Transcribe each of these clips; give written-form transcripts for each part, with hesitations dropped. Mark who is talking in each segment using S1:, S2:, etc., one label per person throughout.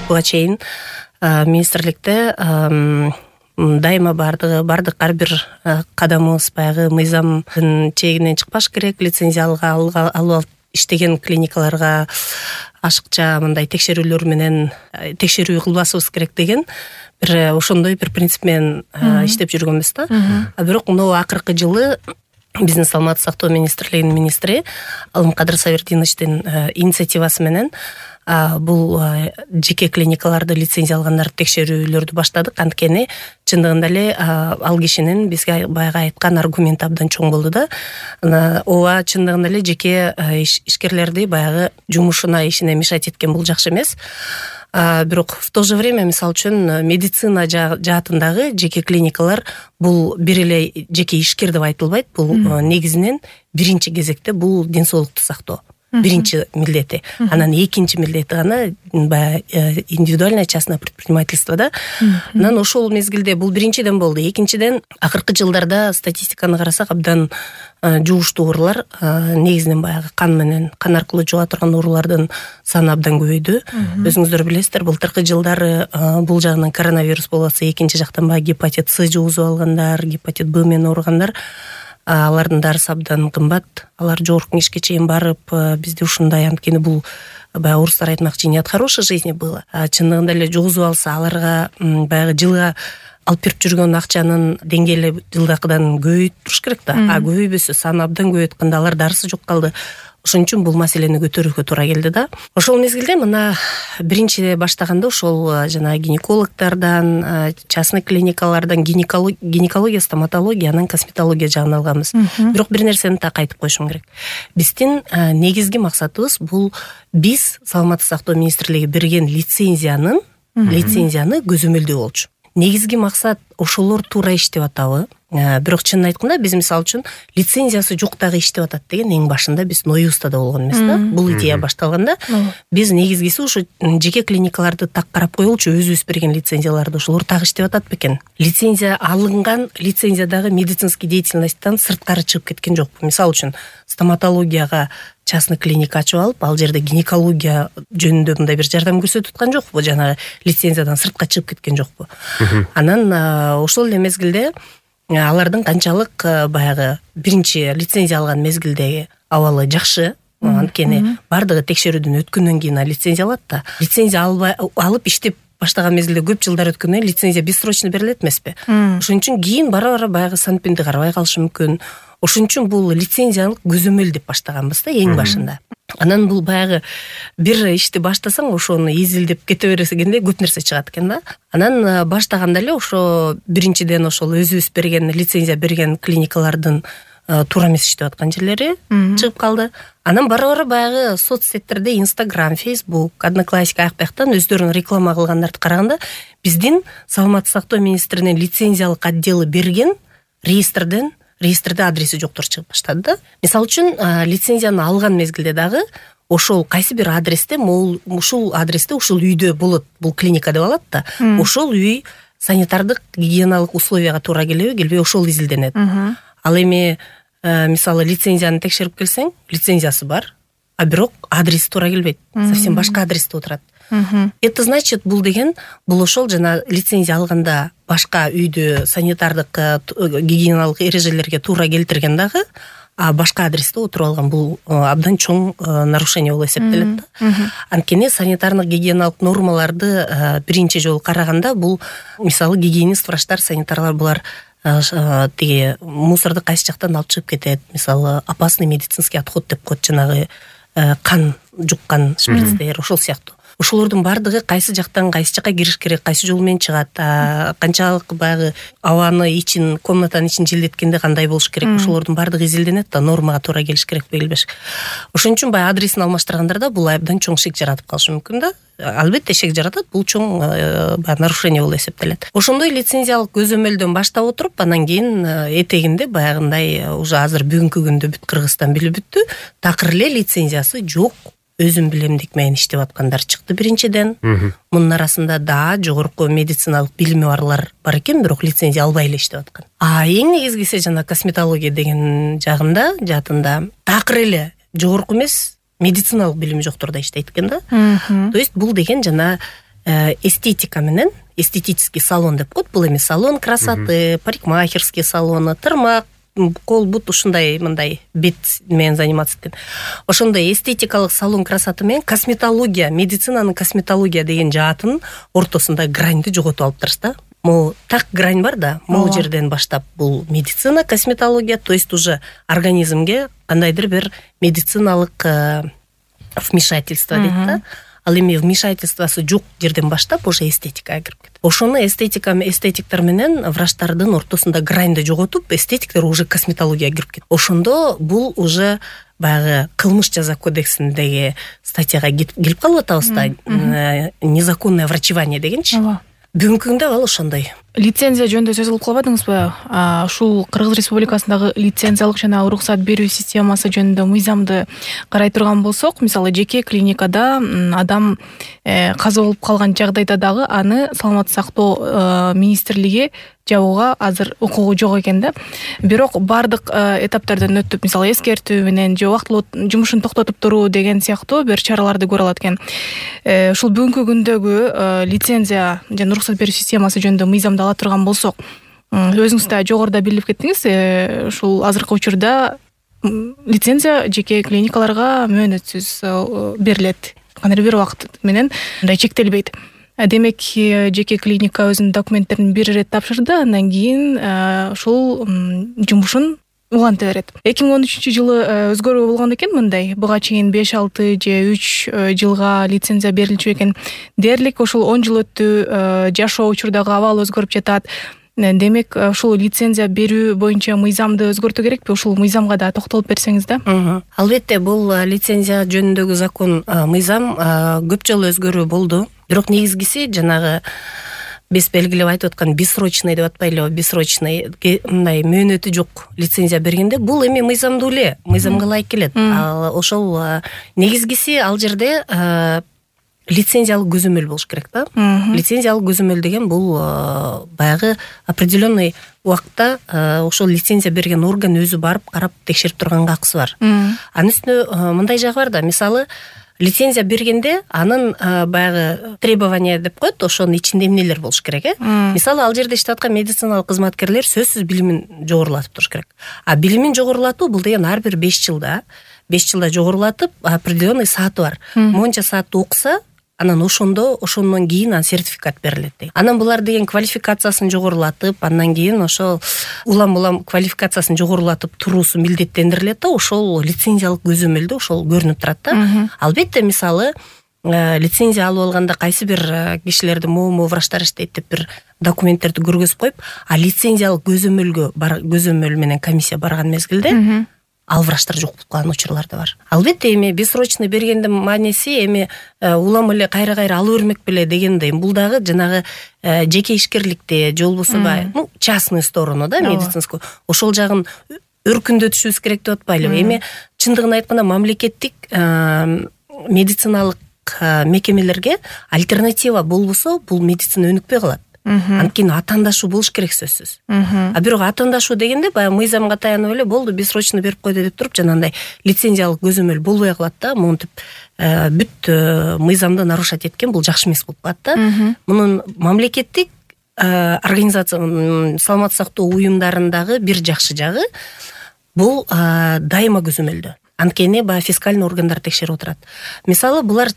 S1: буга чейин министрликте дайыма бардык ар бир кадамыбыз баягы мыйзамдын чегинен чыкпаш керек, лицензия алып иштеген клиникаларга ашыкча мындай текшерүүлөр менен текшерүү кылбашыбыз керек деген бир ошондой бир принцип менен иштеп жүргөнбүз да. Бирок мына акыркы жылы биздин саламаттык сактоо министрлигинин министри Алымкадыр Сабирдиновичтин инициативасы менен бул жеке клиникаларды лицензия алгандарды текшерүүлөрдү баштадык. Анткени чындыгында эле ал кишинин бизге баягы айткан аргументи абдан чоң болду да. Ооба, чындыгында эле жеке ишкерлерди баягы жумушуна, ишине мешать эткен бул жакшы эмес. Бирок в то же время, мисалы үчүн, медицина жаатындагы жеке клиникалар бул бир эле жеке ишкер деп айтылбайт. Бул негизинен биринчи кезекте бул ден соолукту сактоо. Биринчи милдети. Анан экинчи милдети гана индивидуальное частное предпринимательство да. Анан ошол мезгилде бул биринчиден болду. Экинчиден акыркы жылдарда статистиканы карасак абдан жугуштуу оорулар, негизинен баягы кан аркылуу жуга турган оорулардын саны абдан көбөйдү. Өзүңүздөр билесиздер, былтыркы жылдары бул жагынан коронавирус болбосо экинчи жактан баягы гепатит С жугузуп алгандар, гепатит Б менен ооругандар, алардын дарысы абдан кымбат. Алар жогорку кеңешке чейин барып, бизде ушундай, анткени бул баягы орустар айтмакчы, не от хорошей жизни было. Чындыгында эле жугузуп алса, аларга баягы жылга алып берип жүргөн акчанын деңгээли жылдакыдан көбөйүп туруш керек да. Көбөйбөсө саны абдан көбөйөт канда, алар дарысы жок калды. Ошон үчүн бул маселени көтөрүүгө туура келди да. Ошол мезгилде мына биринчи баштаганда ошол жана гинекологтордон, частный клиникалардан гинекология, стоматология, анан косметология жагын алганбыз. Бирок бир нерсени так айтып коюшум керек. Биздин негизги максатыбыз бул биз саламаттык сактоо министрлиги берген лицензияны көзөмөлдөө болчу. Негизги максат ошолор туура иштеп атабы? Бирок чынын айтканда биз мисалы үчүн лицензиясы жок дагы иштеп атат деген эң башында биз оюбузда да болгон эмес да. Бул идея башталганда биз негизгиси ушу жеке клиникаларды так карап коелучу, өзүбүз берген лицензияларды ошолор так иштеп атат бекен. Лицензия алынган, лицензиядагы медицинский деятельностьтан сырткары чыгып кеткен жокпу. Мисалы үчүн стоматологияга частный клиника ачып алып, ал жерде гинекология жөнүндө мындай бир жардам көрсөтүп аткан жокпу, жана лицензиядан сыртка чыгып кеткен жокпу. Анан ошол эле мезгилде алардын канчалык баягы биринчи лицензия алган мезгилдеги абалы жакшы, анткени бардыгы текшерүүдөн өткөндөн кийин лицензия алат да. Лицензия алып иштеп баштаган мезгилде көп жылдар өткөндөн лицензия бессрочно берилет эмеспи? Ошон үчүн кийин бара баягы санпинди карабай калышы мүмкүн. Ошон үчүн бул лицензиялык көзөмөл деп баштаганбыз да эң башында. Анан бул баягы бир ишти баштасаң, ошону изилдеп кете берсеңде көп нерсе чыгат экен да. Анан баштаганда эле ошо биринчиден ошол өзүбүз берген лицензия берген клиникалардын туура эмес иштеп аткан жерлери чыгып калды. Анан бара баягы соцсеттерде Instagram, Facebook, Одноклассники аяк-бияктан өздөрүнүн реклама кылгандарды караганда, биздин саламаттык сактоо министринин лицензиялык отделы берген регистрде адреси жоктор чыгып баштады да. Мисалы үчүн, лицензияны алган мезгилде дагы ошол кайсы бир адресте, ушул адресте ушул үйдө болот, бул клиника деп алат да. Ошол үй санитардык гигиеналык условияга туура келбей ошол изилденет. Ал эми мисалы лицензияны текшерип келсең, лицензиясы бар, а бирок адреси туура келбейт. Совсем башка адресте отурат. Это значит, бул ошол жана лицензия алганда башка үйдө санитардык гигиеналык эрежелерге туура келтирген дагы, а башка адресте отуруп алган, бул абдан чоң нарушение болуп эсептелет да. Анткени санитардык гигиеналык нормаларды биринчи жолу караганда, бул мисалы гигиенист, врачтар, санитарлар булар тиги мусорду кайсы жактан алып чыгып кетет, мисалы опасный медицинский отход деп коет, жанагы кан жуккан шприцтер, ошол сыяктуу. Ошолордун бардыгы кайсы жактан кайсы жакка кириш керек, кайсы жол менен чыгат, канчалык баягы абаны ичин, комнатанын ичин желдеткенде кандай болуш керек, ошолордун бардыгы изилденет да, нормага туура келиш керек келбеш. Ошон үчүн баягы адресин алмаштыргандарда бул абдан чоң шек жаратып калышы мүмкүн да. Албетте шек жаратат, бул чоң нарушение болуп эсептелет. Ошондой лицензиялык көзөмөлдөн баштап отуруп, анан кийин этегинде баягындай уже азыр бүгүнкү күндө бүт Кыргызстан билип бүттү, такыр эле лицензиясы жок, өзүм билемдик менен иштеп аткандар чыкты биринчиден. Мунун арасында да жогорку медициналык билими барлар бар экен, бирок лицензия албай эле иштеп аткан. Эң негизгиси жана косметология деген жаатында такыр эле жогорку эмес, медициналык билими жоктор да иштейт экен да. То есть бул деген жана эстетика менен, эстетический салон деп коет. Бул эми салон красоты, парикмахерский салоны, тырмак, кол бут ушундай мындай бет менен заниматься эткен. Ошондой эстетикалык салон красоты менен косметология, медицинанын косметология деген жаатын ортосунда граньды жоготуп алыптыр да. Могу так грань бар да, могу жерден баштап бул медицина, косметология, то есть уже организмге кандайдыр бир медициналык вмешательство дейт да. Ал эми вмешательствосы жок жерден баштап уже эстетикага кирип кетет. Ошону эстетиктер менен врачтардын ортосунда граньды жоготуп, эстетиктер уже косметологияга кирип кетет. Ошондо бул уже баягы кылмыш жаза кодексиндеги статьяга келип калып атабыз да, незаконное врачевание дегенчи. Бүгүнкү күндө ал ошондой.
S2: Лицензия жөнүндө сөз кылып калбадыңызбы? Ушул Кыргыз Республикасындагы лицензиялык жана уруксат берүү системасы жөнүндө мыйзамды карай турган болсок, мисалы жеке клиникада адам каза болуп калган жагдайда дагы аны саламаттык сактоо министрлиги жабууга азыр укугу жок экен да. Бирок бардык этаптардан өтүп, мисалы эскертүү менен же убактылуу жумушун токтотуп туруу деген сыяктуу бир чараларды көрө алат экен. Ушул бүгүнкү күндөгү лицензия жана уруксат берүү системасы жөнүндө мыйзамды ала турган болсок, өзүңүз да жогоруда билип кеттиңиз, ушул азыркы учурда лицензия жеке клиникаларга мөөнөтсүз берилет. Кандайдыр бир убакыт менен мындай чектелбейт. Демек, жеке клиника өзүнүн документтерин бир ирет тапшырды, андан кийин ушул жумушун уланта берет. 2013 жылы өзгөрүү болгон экен мындай. Буга чейин 5-6 же 3 жылга лицензия берилчү экен. Дээрлик ошол 10 жыл өттү, жашоо учурдагы абал өзгөрүп жатат. Демек, ушул лицензия берүү боюнча мыйзамды өзгөртүү керекпи? Ушул мыйзамга да токтолуп берсеңиз да.
S1: Албетте, бул лицензия жөнүндөгү закон мыйзам көп жолу өзгөрүү болду. Бирок негизгиси жанагы биз белгилеп айтып аткан бессрочный деп атпайлыбы, бессрочный мындай мөөнөтү жок лицензия бергенде бул эми мыйзамдуу эле, мыйзамга ылайык келет. Ошол негизгиси ал жерде лицензиялык көзөмөл болуш керек да. Лицензиялык көзөмөл деген бул баягы определенный убакта ошол лицензия берген орган өзү барып карап текшерип турганга акысы бар. Анын үстүнө мындай жагы бар да, мисалы лицензия бергенде анын баягы требования деп коет, ошонун ичинде эмнелер болуш керек, Мисалы ал жерде иштеп аткан медициналык кызматкерлер сөзсүз билимин жогорулатып туруш керек. Билимин жогорулатуу бул деген ар бир 5 жылда жогорулатып определенный сааты бар. Монча саатты окуса, анан ошондон кийин сертификат берилет дейт. Анан булар деген квалификациясын жогорулатып, андан кийин ошол улам квалификациясын жогорулатып туруусу милдеттендирилет да, ошол лицензиялык көзөмөлдө ошол көрүнүп турат да. Албетте, мисалы лицензия алып алганда кайсы бир кишилерди могу врачтар иштейт деп бир документтерди көргөзүп коюп, лицензиялык көзөмөл менен комиссия барган мезгилде ал врачтар жок болуп калган учурлар да бар. Албетте, эми бессрочный бергендин мааниси эми улам эле кайра ала бермек беле дегендей. Бул дагы жанагы жеке ишкерликте же болбосо частный сторону да, медицинский. Ошол жагын өркүндөтүшүбүз керек деп атпайлыбы. Эми чындыгын айтканда мамлекеттик медициналык мекемелерге альтернатива болбосо, бул медицина өнүкпөй калат. Анткени атаандашуу болуш керек сөзсүз. Бирок атаандашуу дегенде баягы мыйзамга таянып эле болду, бессрочно берип койду деп туруп жанагындай лицензиялык көзөмөл болбой калат да. Монтип бүт мыйзамды нарушать эткен, бул жакшы эмес болуп калат да. Мунун мамлекеттик организация, саламаттык сактоо уюмдарындагы бир жакшы жагы бул дайыма көзөмөлдө. Анткени фискальный органдар текшерип отурат. Мисалы, булар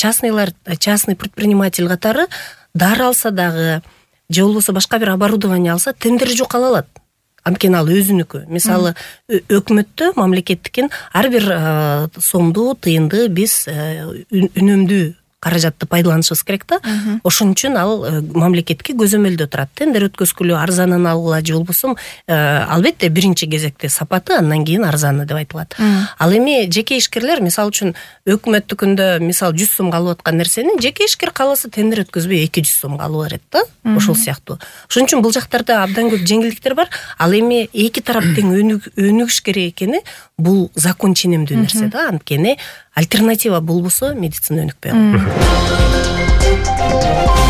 S1: частный предприниматель катары дар алса дагы, же болбосо башка бир оборудование алса, тендер жок ала алат. Анткени ал өзүнүкү. Мисалы, өкмөттө, мамлекеттикин ар бир сомду, тыйынды биз үнөмдүү каражатты пайдаланышыбыз керек да. Ошон үчүн ал мамлекетке көзөмөлдө турат. Тендер өткөзгүлө, арзанын алгыла, же болбосо албетте биринчи кезекте сапаты, андан кийин арзаны деп айтылат. Ал эми жеке ишкерлер, мисалы үчүн өкмөттүкүндө мисалы 100 сомго алып аткан нерсени жеке ишкер кааласа тендер өткөзбөй 200 сомго алып берет да. Ошол сыяктуу. Ошон үчүн бул жактарда абдан көп жеңилдиктер бар. Ал эми эки тарап тең өнүгүш керек экени бул закон ченемдүү нерсе да. Анткени альтернатива болбосо медицина өнүкпөй калат.